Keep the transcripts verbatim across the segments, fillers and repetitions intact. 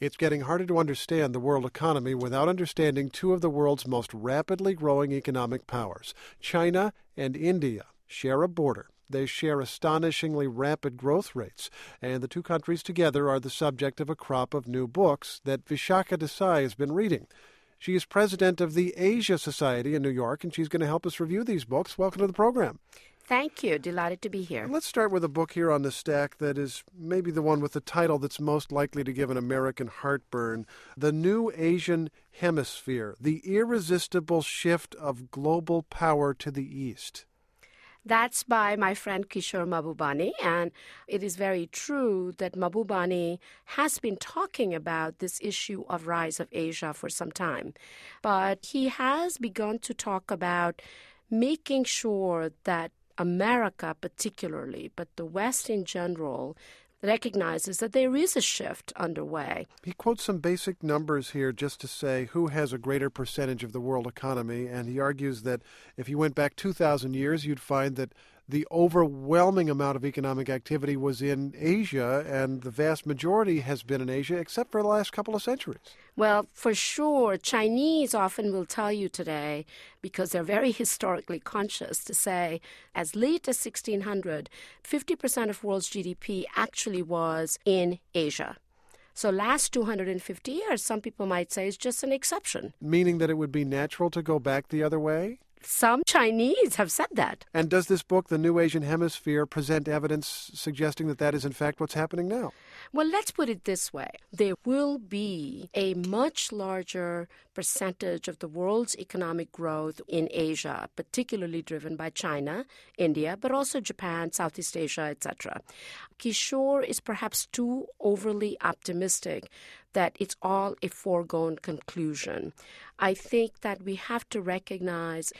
It's getting harder to understand the world economy without understanding two of the world's most rapidly growing economic powers. China and India share a border. They share astonishingly rapid growth rates, and the two countries together are the subject of a crop of new books that Vishakha Desai has been reading. She is president of the Asia Society in New York, and she's going to help us review these books. Welcome to the program. Thank you. Delighted to be here. Let's start with a book here on the stack that is maybe the one with the title that's most likely to give an American heartburn, The New Asian Hemisphere, The Irresistible Shift of Global Power to the East. That's by my friend Kishore Mahbubani, and it is very true that Mahbubani has been talking about this issue of rise of Asia for some time. But he has begun to talk about making sure that America particularly, but the West in general, recognizes that there is a shift underway. He quotes some basic numbers here just to say who has a greater percentage of the world economy, and he argues that if you went back two thousand years, you'd find that the overwhelming amount of economic activity was in Asia, and the vast majority has been in Asia, except for the last couple of centuries. Well, for sure, Chinese often will tell you today, because they're very historically conscious, to say as late as sixteen hundred, fifty percent of world's G D P actually was in Asia. So last two hundred fifty years, some people might say, is just an exception. Meaning that it would be natural to go back the other way? Some Chinese have said that. And does this book, The New Asian Hemisphere, present evidence suggesting that that is in fact what's happening now? Well, let's put it this way. There will be a much larger percentage of the world's economic growth in Asia, particularly driven by China, India, but also Japan, Southeast Asia, et cetera. Kishore is perhaps too overly optimistic that it's all a foregone conclusion. I think that we have to recognize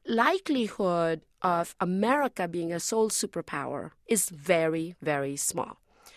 likelihood of America being a sole superpower is very, very small.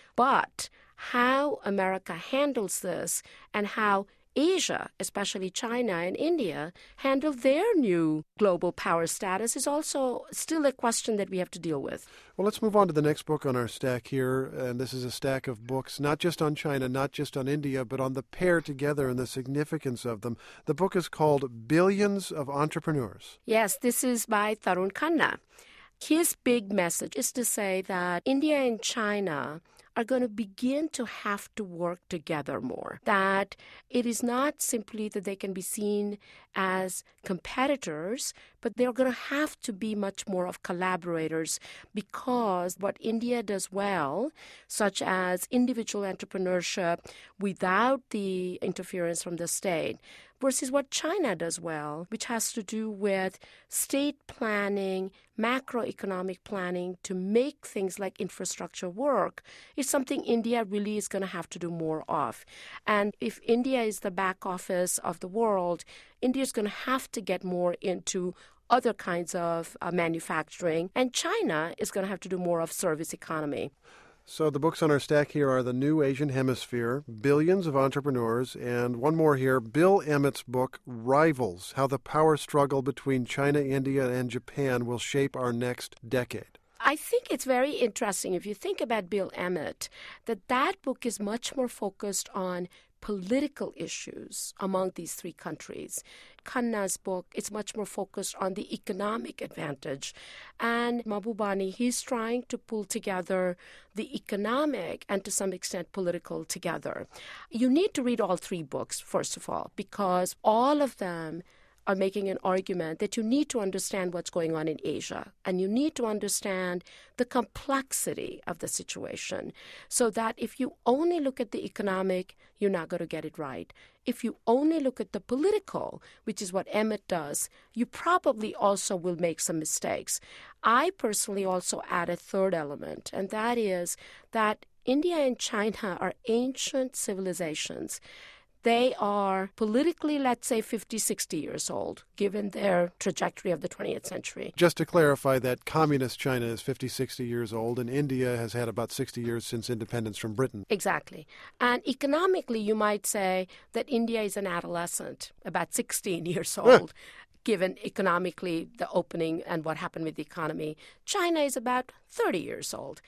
But how America handles this and how Asia, especially China and India, handle their new global power status is also still a question that we have to deal with. Well, let's move on to the next book on our stack here. And this is a stack of books, not just on China, not just on India, but on the pair together and the significance of them. The book is called Billions of Entrepreneurs. Yes, this is by Tarun Khanna. His big message is to say that India and China are going to begin to have to work together more. That it is not simply that they can be seen as competitors, but they're going to have to be much more of collaborators, because what India does well, such as individual entrepreneurship without the interference from the state, versus what China does well, which has to do with state planning, macroeconomic planning to make things like infrastructure work, is something India really is going to have to do more of. And if India is the back office of the world, India is going to have to get more into other kinds of uh, manufacturing, and China is going to have to do more of service economy. So the books on our stack here are The New Asian Hemisphere, Billions of Entrepreneurs, and one more here, Bill Emmett's book, Rivals, How the Power Struggle Between China, India, and Japan Will Shape Our Next Decade. I think it's very interesting, if you think about Bill Emmett, that that book is much more focused on political issues among these three countries. Khanna's book is much more focused on the economic advantage. And Mahbubani, he's trying to pull together the economic and to some extent political together. You need to read all three books, first of all, because all of them are making an argument that you need to understand what's going on in Asia, and you need to understand the complexity of the situation, so that if you only look at the economic, you're not going to get it right. If you only look at the political, which is what Emmett does, you probably also will make some mistakes. I personally also add a third element, and that is that India and China are ancient civilizations. They are politically, let's say, fifty, sixty years old, given their trajectory of the twentieth century. Just to clarify that communist China is fifty, sixty years old, and India has had about sixty years since independence from Britain. Exactly. And economically, you might say that India is an adolescent, about sixteen years old. Given economically the opening and what happened with the economy. China is about thirty years old.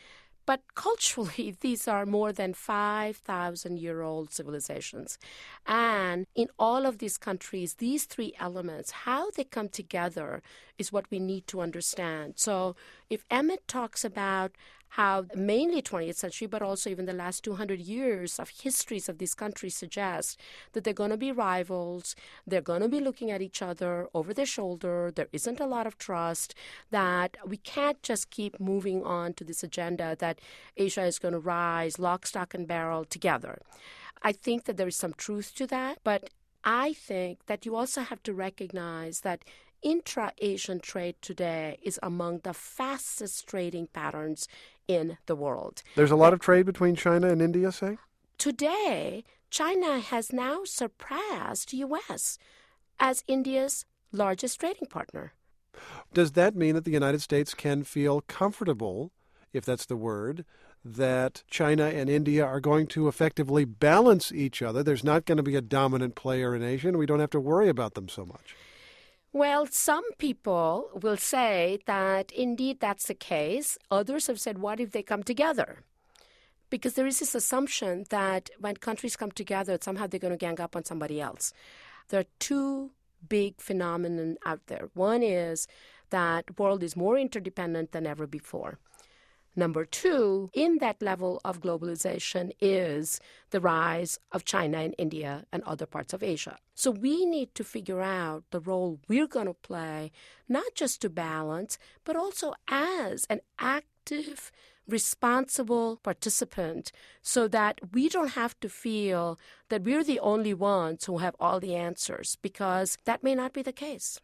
But culturally, these are more than five thousand year old civilizations. And in all of these countries, these three elements, how they come together is what we need to understand. So if Emmett talks about how mainly twentieth century, but also even the last two hundred years of histories of these countries suggest that they're going to be rivals, they're going to be looking at each other over their shoulder, there isn't a lot of trust, that we can't just keep moving on to this agenda that Asia is going to rise lock, stock, and barrel together. I think that there is some truth to that, but I think that you also have to recognize that intra-Asian trade today is among the fastest trading patterns in the world. There's a lot of trade between China and India, say? Today, China has now surpassed U S as India's largest trading partner. Does that mean that the United States can feel comfortable, if that's the word, that China and India are going to effectively balance each other? There's not going to be a dominant player in Asia, and we don't have to worry about them so much. Well, some people will say that indeed that's the case. Others have said, what if they come together? Because there is this assumption that when countries come together, somehow they're going to gang up on somebody else. There are two big phenomena out there. One is that the world is more interdependent than ever before. Number two, in that level of globalization is the rise of China and India and other parts of Asia. So we need to figure out the role we're going to play, not just to balance, but also as an active, responsible participant so that we don't have to feel that we're the only ones who have all the answers, because that may not be the case.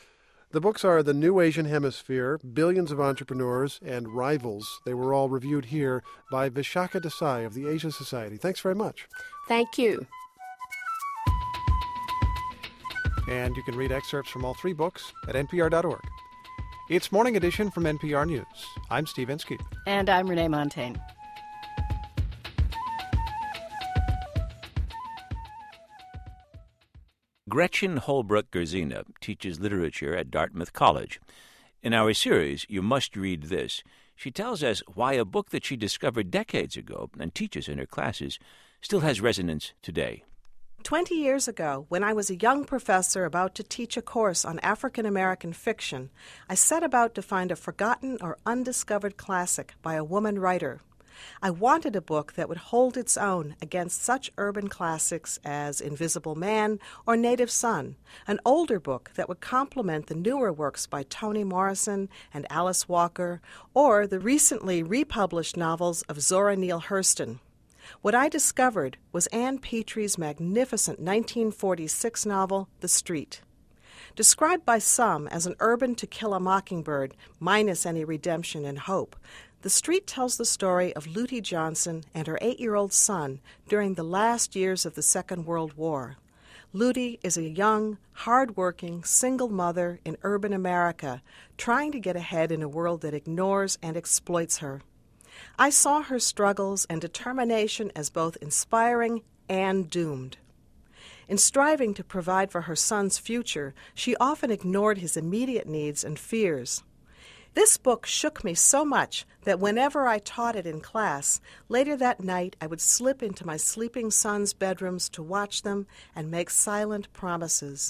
The books are The New Asian Hemisphere, Billions of Entrepreneurs, and Rivals. They were all reviewed here by Vishakha Desai of the Asia Society. Thanks very much. Thank you. And you can read excerpts from all three books at N P R dot org. It's Morning Edition from N P R News. I'm Steve Inskeep. And I'm Renee Montaigne. Gretchen Holbrook-Gerzina teaches literature at Dartmouth College. In our series, You Must Read This, she tells us why a book that she discovered decades ago and teaches in her classes still has resonance today. Twenty years ago, when I was a young professor about to teach a course on African American fiction, I set about to find a forgotten or undiscovered classic by a woman writer. I wanted a book that would hold its own against such urban classics as Invisible Man or Native Son, an older book that would complement the newer works by Toni Morrison and Alice Walker, or the recently republished novels of Zora Neale Hurston. What I discovered was Ann Petrie's magnificent nineteen forty-six novel, The Street. Described by some as an urban To Kill a Mockingbird, minus any redemption and hope, The Street tells the story of Lute Johnson and her eight-year-old son during the last years of the Second World War. Lute is a young, hard-working, single mother in urban America, trying to get ahead in a world that ignores and exploits her. I saw her struggles and determination as both inspiring and doomed. In striving to provide for her son's future, she often ignored his immediate needs and fears. This book shook me so much that whenever I taught it in class, later that night I would slip into my sleeping son's bedrooms to watch them and make silent promises.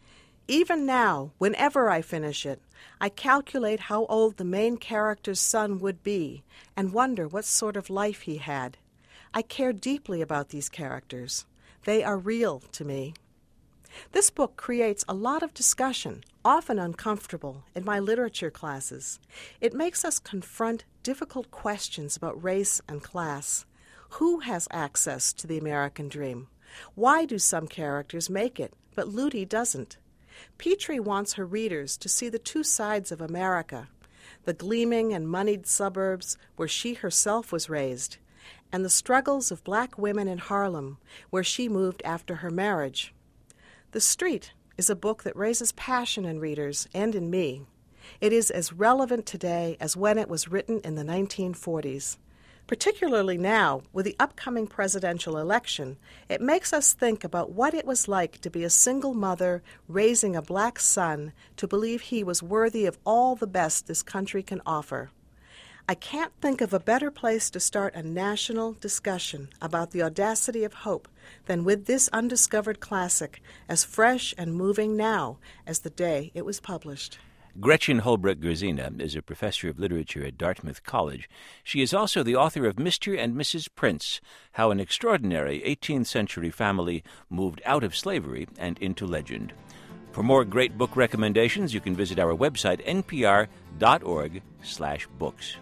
Even now, whenever I finish it, I calculate how old the main character's son would be and wonder what sort of life he had. I care deeply about these characters. They are real to me. This book creates a lot of discussion, often uncomfortable, in my literature classes. It makes us confront difficult questions about race and class. Who has access to the American dream? Why do some characters make it, but Lute doesn't? Petrie wants her readers to see the two sides of America, the gleaming and moneyed suburbs where she herself was raised, and the struggles of black women in Harlem, where she moved after her marriage. The Street is a book that raises passion in readers and in me. It is as relevant today as when it was written in the nineteen forties. Particularly now, with the upcoming presidential election, it makes us think about what it was like to be a single mother raising a black son to believe he was worthy of all the best this country can offer. I can't think of a better place to start a national discussion about the audacity of hope than with this undiscovered classic, as fresh and moving now as the day it was published. Gretchen Holbrook Gerzina is a professor of literature at Dartmouth College. She is also the author of Mister and Missus Prince, How an Extraordinary eighteenth Century Family Moved Out of Slavery and Into Legend. For more great book recommendations, you can visit our website, npr.org slash books.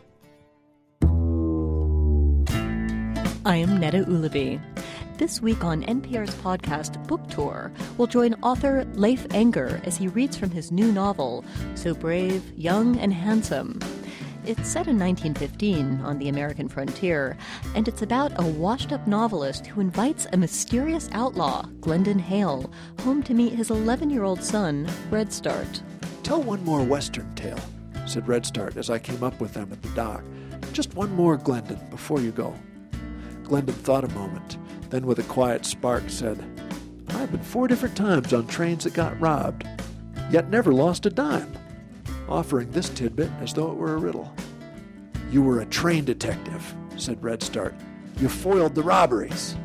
I am Neda Ulaby. This week on N P R's podcast Book Tour, we'll join author Leif Enger as he reads from his new novel, So Brave, Young, and Handsome. It's set in nineteen fifteen on the American frontier, and it's about a washed-up novelist who invites a mysterious outlaw, Glendon Hale, home to meet his eleven-year-old son, Redstart. "Tell one more Western tale," said Redstart as I came up with them at the dock. "Just one more, Glendon, before you go." Glendon thought a moment, then with a quiet spark said, "I've been four different times on trains that got robbed, yet never lost a dime," offering this tidbit as though it were a riddle. "You were a train detective," said Redstart. "You foiled the robberies."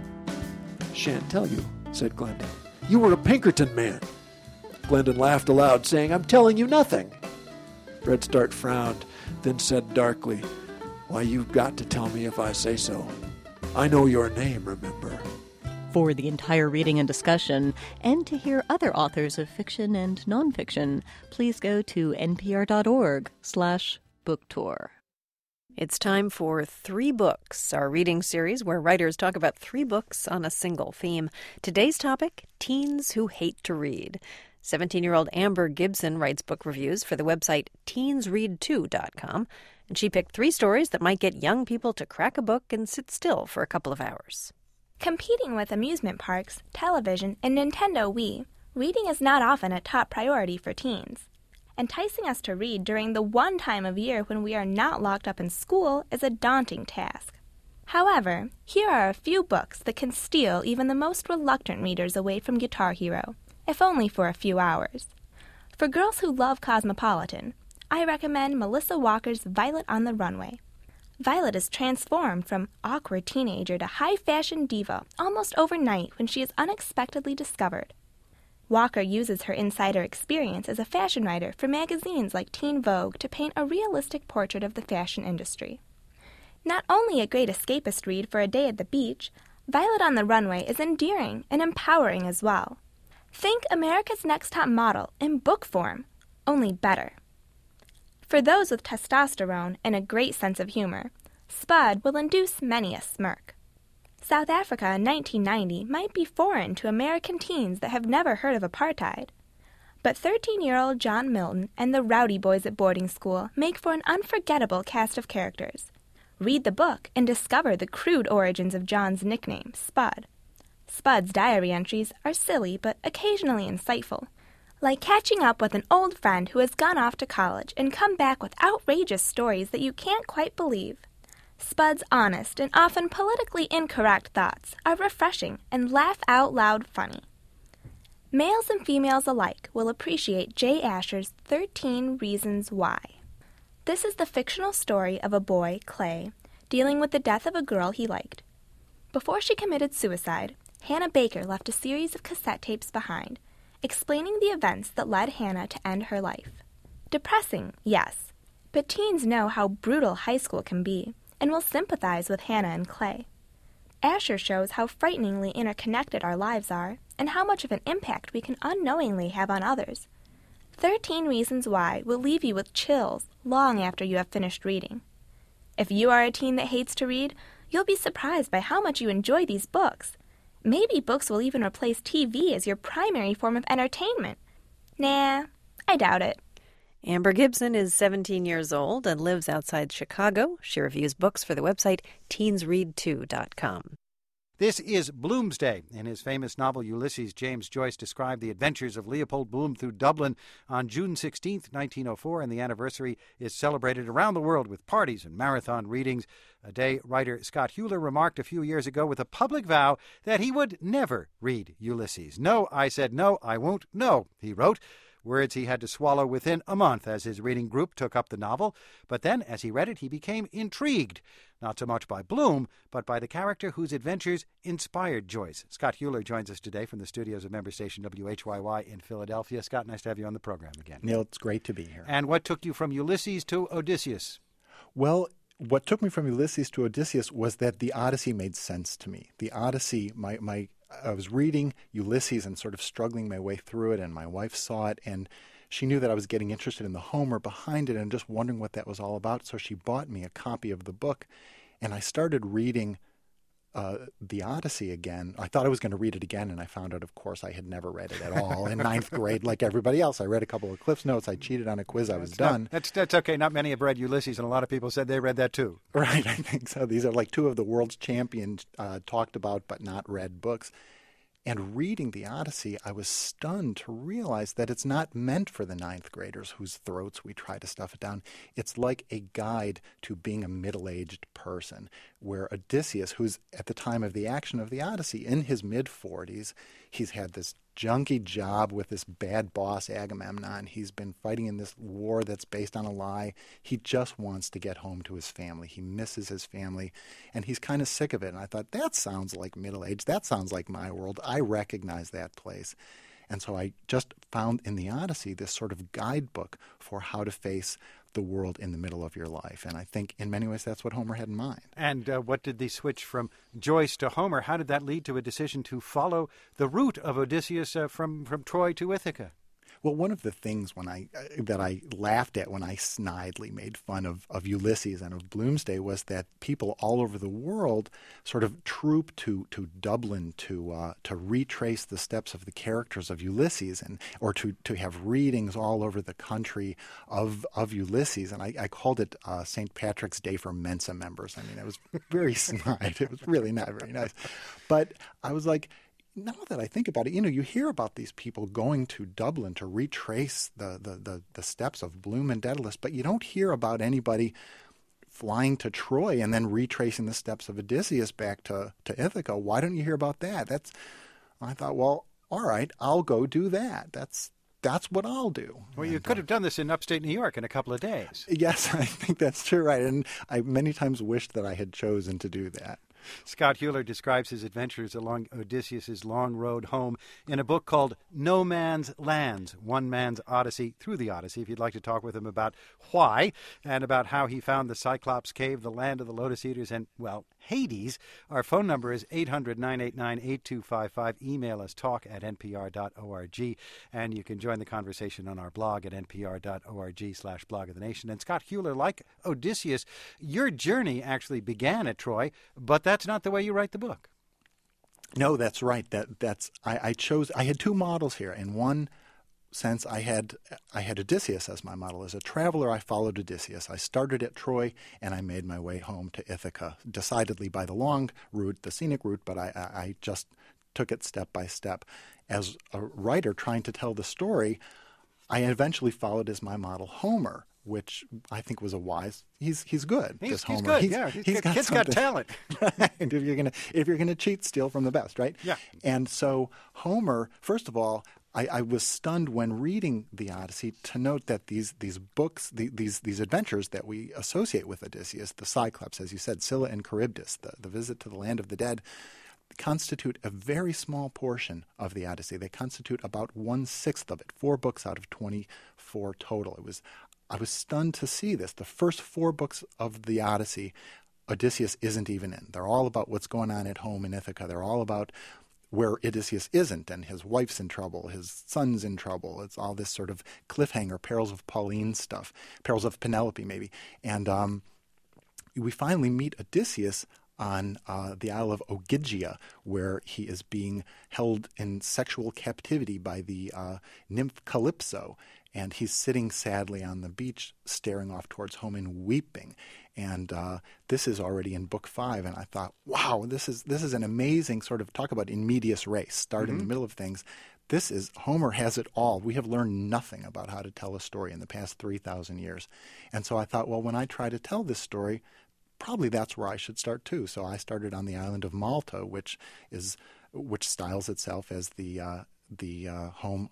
"Shan't tell you," said Glendon. "You were a Pinkerton man." Glendon laughed aloud, saying, "I'm telling you nothing." Redstart frowned, then said darkly, "Why, you've got to tell me if I say so. I know your name, remember." For the entire reading and discussion, and to hear other authors of fiction and nonfiction, please go to npr.org slash book tour. It's time for Three Books, our reading series where writers talk about three books on a single theme. Today's topic, teens who hate to read. seventeen-year-old Amber Gibson writes book reviews for the website teens read two dot com, and she picked three stories that might get young people to crack a book and sit still for a couple of hours. Competing with amusement parks, television, and Nintendo Wii, reading is not often a top priority for teens. Enticing us to read during the one time of year when we are not locked up in school is a daunting task. However, here are a few books that can steal even the most reluctant readers away from Guitar Hero, if only for a few hours. For girls who love Cosmopolitan, I recommend Melissa Walker's Violet on the Runway. Violet is transformed from awkward teenager to high-fashion diva almost overnight when she is unexpectedly discovered. Walker uses her insider experience as a fashion writer for magazines like Teen Vogue to paint a realistic portrait of the fashion industry. Not only a great escapist read for a day at the beach, Violet on the Runway is endearing and empowering as well. Think America's Next Top Model in book form, only better. For those with testosterone and a great sense of humor, Spud will induce many a smirk. South Africa in nineteen ninety might be foreign to American teens that have never heard of apartheid. But thirteen-year-old John Milton and the Rowdy Boys at boarding school make for an unforgettable cast of characters. Read the book and discover the crude origins of John's nickname, Spud. Spud's diary entries are silly but occasionally insightful, like catching up with an old friend who has gone off to college and come back with outrageous stories that you can't quite believe. Spud's honest and often politically incorrect thoughts are refreshing and laugh-out-loud funny. Males and females alike will appreciate Jay Asher's thirteen Reasons Why. This is the fictional story of a boy, Clay, dealing with the death of a girl he liked. Before she committed suicide, Hannah Baker left a series of cassette tapes behind, explaining the events that led Hannah to end her life. Depressing, yes, but teens know how brutal high school can be and will sympathize with Hannah and Clay. Asher shows how frighteningly interconnected our lives are and how much of an impact we can unknowingly have on others. Thirteen Reasons Why will leave you with chills long after you have finished reading. If you are a teen that hates to read, you'll be surprised by how much you enjoy these books. Maybe books will even replace T V as your primary form of entertainment. Nah, I doubt it. Amber Gibson is seventeen years old and lives outside Chicago. She reviews books for the website teens read two dot com. This is Bloomsday. In his famous novel Ulysses, James Joyce described the adventures of Leopold Bloom through Dublin on June sixteenth, nineteen oh four, and the anniversary is celebrated around the world with parties and marathon readings. A day writer Scott Hewler remarked a few years ago with a public vow that he would never read Ulysses. "No," I said, "no, I won't, no," he wrote. words he had to swallow within a month as his reading group took up the novel. But then, as he read it, he became intrigued, not so much by Bloom, but by the character whose adventures inspired Joyce. Scott Huler joins us today from the studios of member station W H Y Y in Philadelphia. Scott, nice to have you on the program again. Neil, it's great to be here. And what took you from Ulysses to Odysseus? Well, what took me from Ulysses to Odysseus was that the Odyssey made sense to me. The Odyssey, my, my, I was reading Ulysses and sort of struggling my way through it, and my wife saw it, and she knew that I was getting interested in the Homer behind it and just wondering what that was all about. So she bought me a copy of the book, and I started reading uh, the Odyssey again. I thought I was going to read it again, and I found out, of course, I had never read it at all. In ninth grade, like everybody else, I read a couple of Cliff's Notes. I cheated on a quiz. I was that's done. Not, that's, that's okay. Not many have read Ulysses, and a lot of people said they read that too. Right, I think so. These are like two of the world's champions uh, talked about but not read books. And reading the Odyssey, I was stunned to realize that it's not meant for the ninth graders whose throats we try to stuff it down. It's like a guide to being a middle-aged person, where Odysseus, who's at the time of the action of the Odyssey in his mid-forties, he's had this junky job with this bad boss Agamemnon. He's been fighting in this war that's based on a lie. He just wants to get home to his family. He misses his family, and he's kind of sick of it. And I thought, that sounds like middle age. That sounds like my world. I recognize that place. And so I just found in the Odyssey this sort of guidebook for how to face the world in the middle of your life. And I think in many ways that's what Homer had in mind. And uh, what did the switch from Joyce to Homer, how did that lead to a decision to follow the route of Odysseus uh, from, from Troy to Ithaca? Well, one of the things when I uh, that I laughed at when I snidely made fun of, of Ulysses and of Bloomsday was that people all over the world sort of troop to, to Dublin to uh, to retrace the steps of the characters of Ulysses, and or to, to have readings all over the country of of Ulysses. And I, I called it uh, Saint Patrick's Day for Mensa members. I mean, it was very snide. It was really not very nice. But I was like, now that I think about it, you know, you hear about these people going to Dublin to retrace the, the, the, the steps of Bloom and Daedalus, but you don't hear about anybody flying to Troy and then retracing the steps of Odysseus back to, to Ithaca. Why don't you hear about that? That's, I thought, well, all right, I'll go do that. That's that's what I'll do. Well, you and, could have done this in upstate New York in a couple of days. Yes, I think that's true, right. And I many times wished that I had chosen to do that. Scott Huler describes his adventures along Odysseus' long road home in a book called No Man's Lands, One Man's Odyssey Through the Odyssey. If you'd like to talk with him about why and about how he found the Cyclops Cave, the land of the Lotus Eaters, and, well, Hades, our phone number is eight hundred, nine eight nine, eight two five five. Email us talk at n p r dot org, and you can join the conversation on our blog at n p r dot org slash blog of the nation. And Scott Huler, like Odysseus, your journey actually began at Troy, but that's not the way you write the book. No, that's right. That that's I, I chose. I had two models here. In one sense, I had I had Odysseus as my model. As a traveler, I followed Odysseus. I started at Troy, and I made my way home to Ithaca, decidedly by the long route, the scenic route, but I, I, I just took it step by step. As a writer trying to tell the story, I eventually followed as my model Homer, which I think was a wise. He's he's good. He's, this he's Homer. good. He's, yeah, he's he's got, got kid's got talent. Right. If you're gonna if you're gonna cheat, steal from the best, right? Yeah. And so Homer, first of all, I, I was stunned when reading the Odyssey to note that these these books, the, these these adventures that we associate with Odysseus, the Cyclops, as you said, Scylla and Charybdis, the, the visit to the land of the dead, constitute a very small portion of the Odyssey. They constitute about one-sixth of it, four books out of twenty-four total. It was I was stunned to see this. The first four books of the Odyssey, Odysseus isn't even in. They're all about what's going on at home in Ithaca. They're all about where Odysseus isn't, and his wife's in trouble, his son's in trouble. It's all this sort of cliffhanger, Perils of Pauline stuff, Perils of Penelope maybe. And um, we finally meet Odysseus on uh, the Isle of Ogygia, where he is being held in sexual captivity by the uh, nymph Calypso. And he's sitting sadly on the beach, staring off towards home and weeping. And uh, this is already in book five. And I thought, wow, this is this is an amazing sort of, talk about in medias res, start mm-hmm. in the middle of things. This is, Homer has it all. We have learned nothing about how to tell a story in the past three thousand years. And so I thought, well, when I try to tell this story, probably that's where I should start too. So I started on the island of Malta, which is which styles itself as the uh, the uh, home of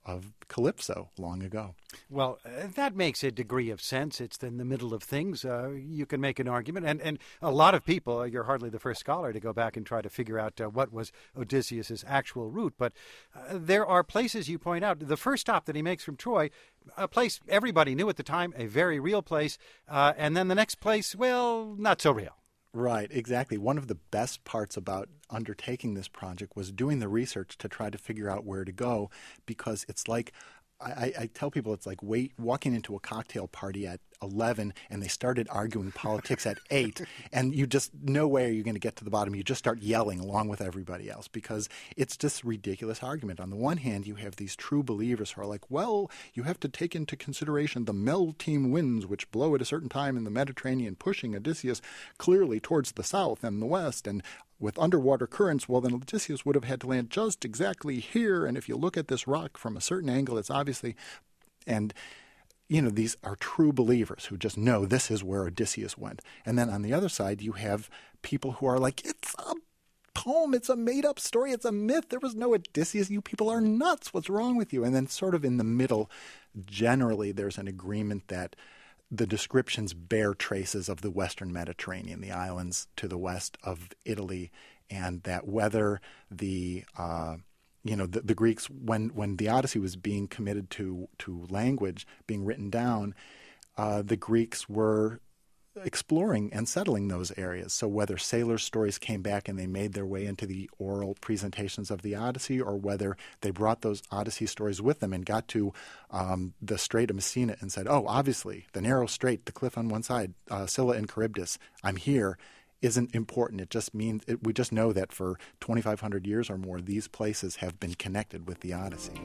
of Calypso long ago. Well, uh, that makes a degree of sense. It's in the middle of things. Uh, you can make an argument. And, and a lot of people, uh, you're hardly the first scholar to go back and try to figure out uh, what was Odysseus's actual route. But uh, there are places you point out. The first stop that he makes from Troy, a place everybody knew at the time, a very real place. Uh, and then the next place, well, not so real. Right, exactly. One of the best parts about undertaking this project was doing the research to try to figure out where to go, because it's like, I, I tell people it's like wait, walking into a cocktail party at eleven and they started arguing politics at eight, and you just, no way are you going to get to the bottom. You just start yelling along with everybody else because it's just ridiculous argument. On the one hand, you have these true believers who are like, well, you have to take into consideration the melting winds which blow at a certain time in the Mediterranean, pushing Odysseus clearly towards the south and the west, and with underwater currents, well, then Odysseus would have had to land just exactly here. And if you look at this rock from a certain angle, it's obviously, and, you know, these are true believers who just know this is where Odysseus went. And then on the other side, you have people who are like, it's a poem, it's a made-up story, it's a myth. There was no Odysseus. You people are nuts. What's wrong with you? And then sort of in the middle, generally, there's an agreement that the descriptions bear traces of the Western Mediterranean, the islands to the west of Italy, and that whether the uh, you know the, the Greeks, when when the Odyssey was being committed to to language, being written down, uh, the Greeks were exploring and settling those areas. So whether sailors' stories came back and they made their way into the oral presentations of the Odyssey, or whether they brought those Odyssey stories with them and got to um, the Strait of Messina and said, oh, obviously, the narrow strait, the cliff on one side, uh, Scylla and Charybdis, I'm here, isn't important. It just means it, we just know that for twenty-five hundred years or more, these places have been connected with the Odyssey.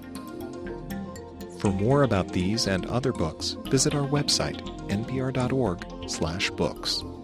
For more about these and other books, visit our website, n p r dot org slash books.